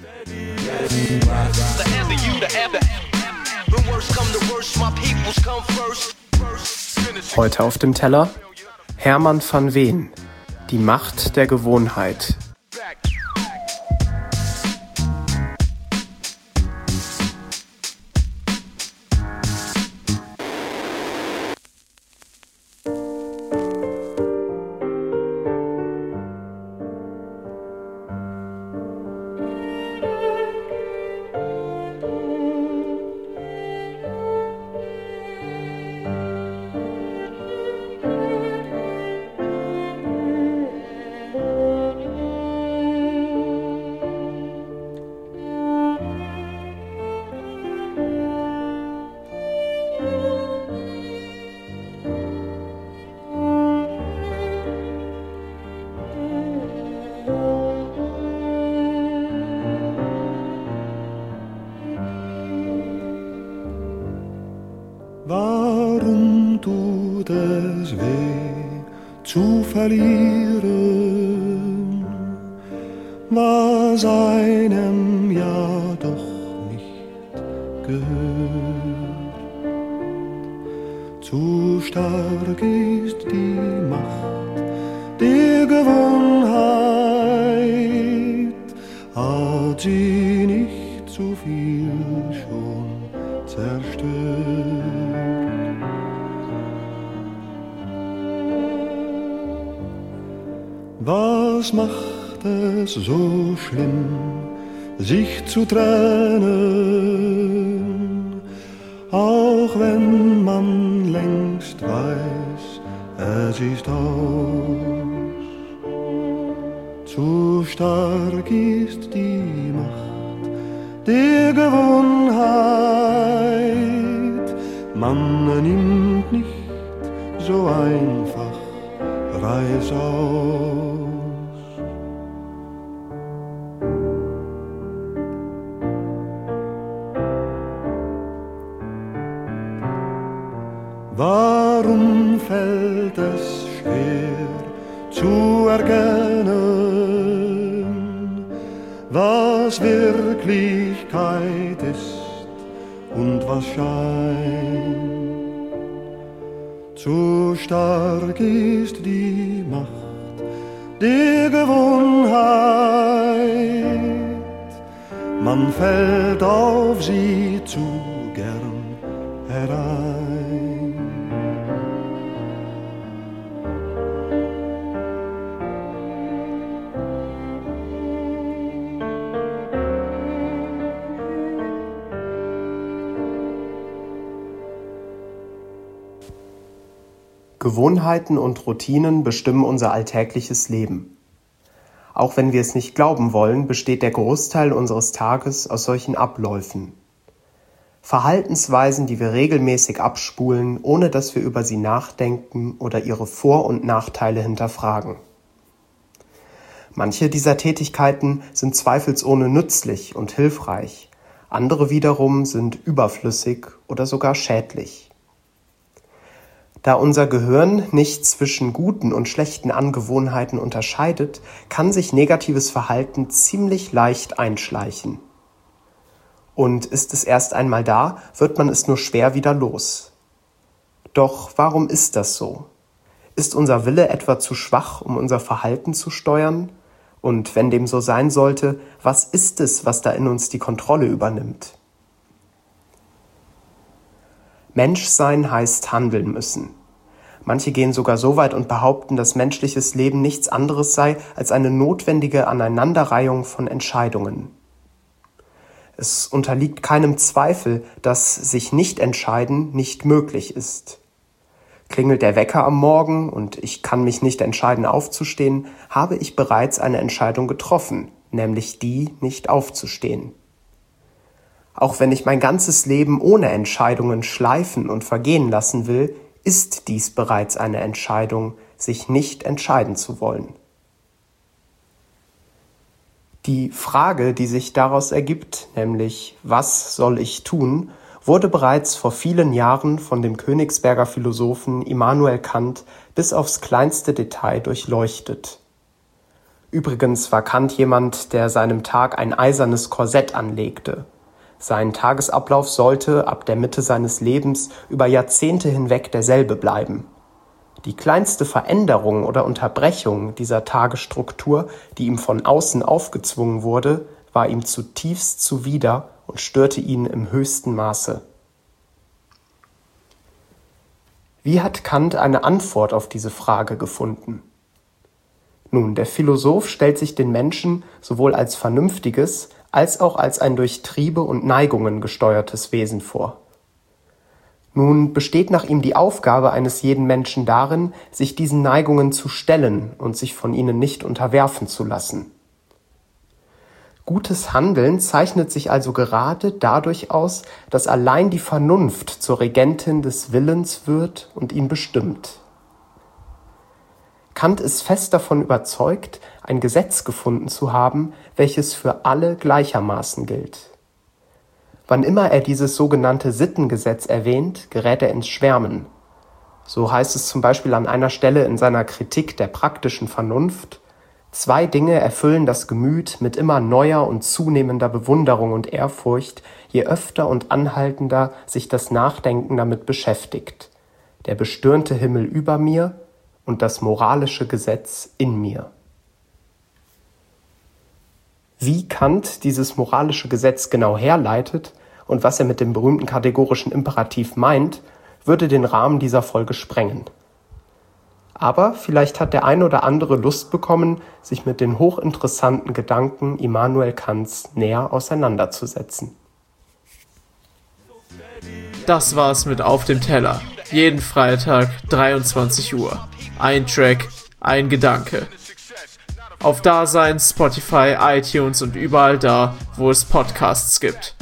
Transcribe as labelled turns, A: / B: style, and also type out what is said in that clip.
A: Heute auf dem Teller Hermann van Veen, die Macht der Gewohnheit.
B: Warum tut es weh zu verlieren, was einem ja doch nicht gehört? Zu stark ist die Macht der Gewohnheit, hat sie nicht zu viel schon zerstört. Was macht es so schlimm, sich zu trennen, auch wenn man längst weiß, es ist aus. Zu stark ist die Macht der Gewohnheit, man nimmt nicht so einfach Reis aus. Warum fällt es schwer zu erkennen, was Wirklichkeit ist und was Schein? Zu stark ist die Macht der Gewohnheit, man fällt auf sie zu gern herein.
A: Gewohnheiten und Routinen bestimmen unser alltägliches Leben. Auch wenn wir es nicht glauben wollen, besteht der Großteil unseres Tages aus solchen Abläufen. Verhaltensweisen, die wir regelmäßig abspulen, ohne dass wir über sie nachdenken oder ihre Vor- und Nachteile hinterfragen. Manche dieser Tätigkeiten sind zweifelsohne nützlich und hilfreich, andere wiederum sind überflüssig oder sogar schädlich. Da unser Gehirn nicht zwischen guten und schlechten Angewohnheiten unterscheidet, kann sich negatives Verhalten ziemlich leicht einschleichen. Und ist es erst einmal da, wird man es nur schwer wieder los. Doch warum ist das so? Ist unser Wille etwa zu schwach, um unser Verhalten zu steuern? Und wenn dem so sein sollte, was ist es, was da in uns die Kontrolle übernimmt? Menschsein heißt handeln müssen. Manche gehen sogar so weit und behaupten, dass menschliches Leben nichts anderes sei als eine notwendige Aneinanderreihung von Entscheidungen. Es unterliegt keinem Zweifel, dass sich nicht entscheiden nicht möglich ist. Klingelt der Wecker am Morgen und ich kann mich nicht entscheiden aufzustehen, habe ich bereits eine Entscheidung getroffen, nämlich die, nicht aufzustehen. Auch wenn ich mein ganzes Leben ohne Entscheidungen schleifen und vergehen lassen will, ist dies bereits eine Entscheidung, sich nicht entscheiden zu wollen. Die Frage, die sich daraus ergibt, nämlich was soll ich tun, wurde bereits vor vielen Jahren von dem Königsberger Philosophen Immanuel Kant bis aufs kleinste Detail durchleuchtet. Übrigens war Kant jemand, der seinem Tag ein eisernes Korsett anlegte. Sein Tagesablauf sollte ab der Mitte seines Lebens über Jahrzehnte hinweg derselbe bleiben. Die kleinste Veränderung oder Unterbrechung dieser Tagesstruktur, die ihm von außen aufgezwungen wurde, war ihm zutiefst zuwider und störte ihn im höchsten Maße. Wie hat Kant eine Antwort auf diese Frage gefunden? Nun, der Philosoph stellt sich den Menschen sowohl als vernünftiges als auch als ein durch Triebe und Neigungen gesteuertes Wesen vor. Nun besteht nach ihm die Aufgabe eines jeden Menschen darin, sich diesen Neigungen zu stellen und sich von ihnen nicht unterwerfen zu lassen. Gutes Handeln zeichnet sich also gerade dadurch aus, dass allein die Vernunft zur Regentin des Willens wird und ihn bestimmt. Kant ist fest davon überzeugt, ein Gesetz gefunden zu haben, welches für alle gleichermaßen gilt. Wann immer er dieses sogenannte Sittengesetz erwähnt, gerät er ins Schwärmen. So heißt es zum Beispiel an einer Stelle in seiner Kritik der praktischen Vernunft: Zwei Dinge erfüllen das Gemüt mit immer neuer und zunehmender Bewunderung und Ehrfurcht, je öfter und anhaltender sich das Nachdenken damit beschäftigt: der bestürmte Himmel über mir und das moralische Gesetz in mir. Wie Kant dieses moralische Gesetz genau herleitet und was er mit dem berühmten kategorischen Imperativ meint, würde den Rahmen dieser Folge sprengen. Aber vielleicht hat der ein oder andere Lust bekommen, sich mit den hochinteressanten Gedanken Immanuel Kants näher auseinanderzusetzen.
C: Das war's mit Auf dem Teller. Jeden Freitag, 23 Uhr. Ein Track, ein Gedanke. Auf Dasein, Spotify, iTunes und überall da, wo es Podcasts gibt.